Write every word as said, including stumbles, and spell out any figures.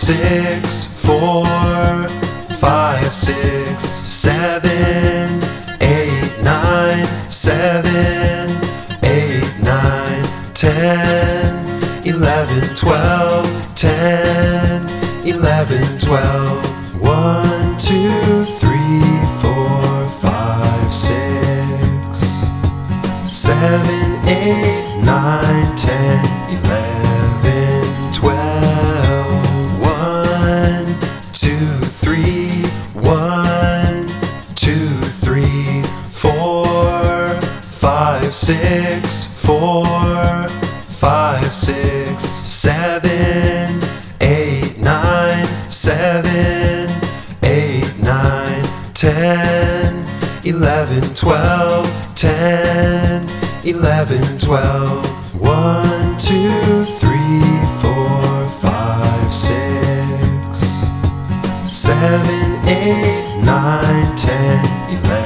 six, four, five, six, seven, eight, nine, seven, eight, nine, ten, eleven, twelve, ten, eleven, twelve. One, two, three, four, five, six, seven, eight, nine, ten, eleven, twelve. One, two, three, one, two, three, four, five, six, four, five, six, seven, eight, nine, seven, eight, nine, ten, eleven, twelve, ten, eleven, twelve. One, two, three, four, five, six, seven, eight, nine, ten, eleven.